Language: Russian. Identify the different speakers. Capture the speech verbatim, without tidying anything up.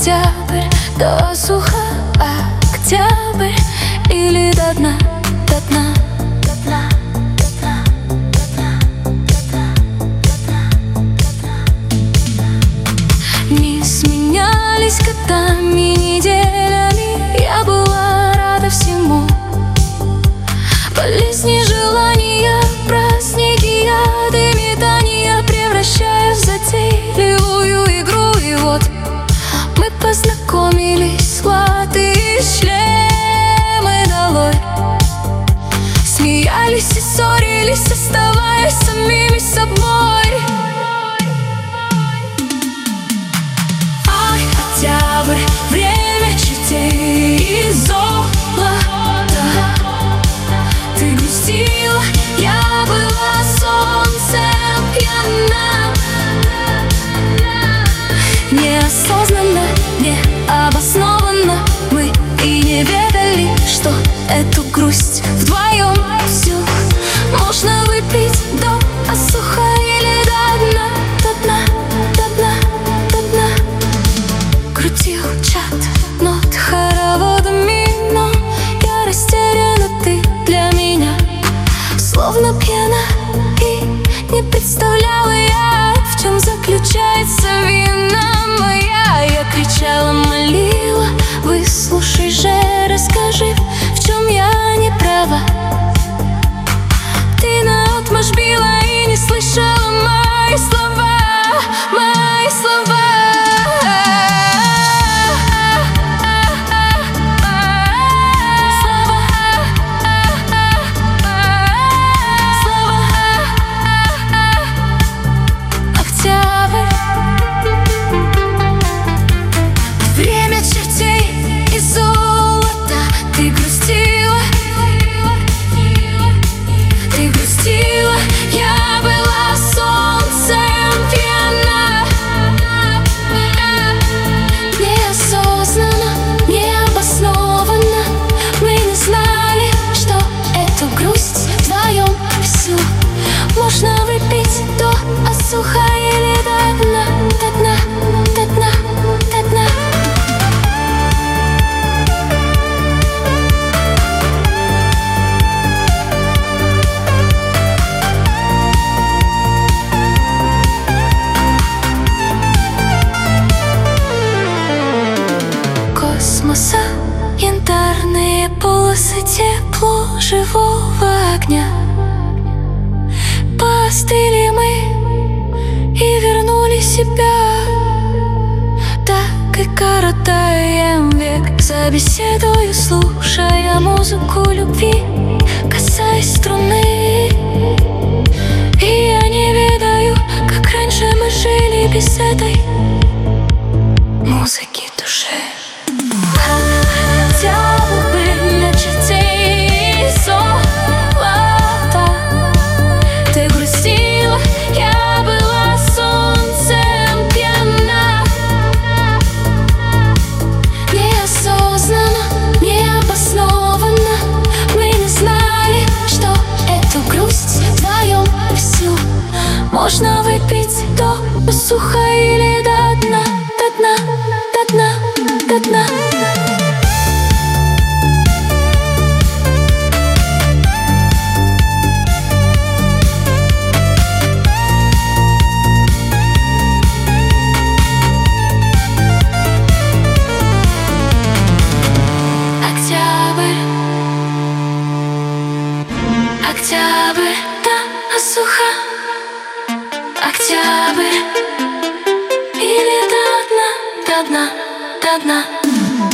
Speaker 1: октябрь, досуха, октябрь, или до дна, до дна, до дна, до дна, до дна, до дна, до дна, до дна. Не сменялись годами, неделями, я была рада всему. Болезни, желания, праздники, яды, метания превращая в затейливую игру. И вот мы познакомились, золотые шлемы долой. Смеялись и ссорились, оставаясь самими собой. Ах, октябрь, время чертей и золота. Ты грустила, я была солнцем пьяна. Неосознанно, необоснованно мы и не ведали, что эту грусть вдвоем всю можно выпить до осуха или до дна, до дна, до дна, до дна. Крутил чат нот хороводами, но я растеряна, ты для меня словно пьяна. И не представляла я, в чем заключается вина моя. Я кричала, молила, выслушай же, расскажи, в чем я не права. Ты наотмашь била и не слышала мои слова, мои слова. Можно выпить до осуха или до дна, до дна, до дна, до дна. Космоса, янтарные полосы, тепло живого огня. Поостыли мы и вернули себя. Так и коротаем век за беседою, слушая музыку любви, касаясь струны. И я не ведаю, как раньше мы жили без этой музыки души. Можно выпить до осуха или до дна, до дна, до дна, до дна. Октябрь, октябрь, до осуха. Октябрь, или до дна, до дна, до дна.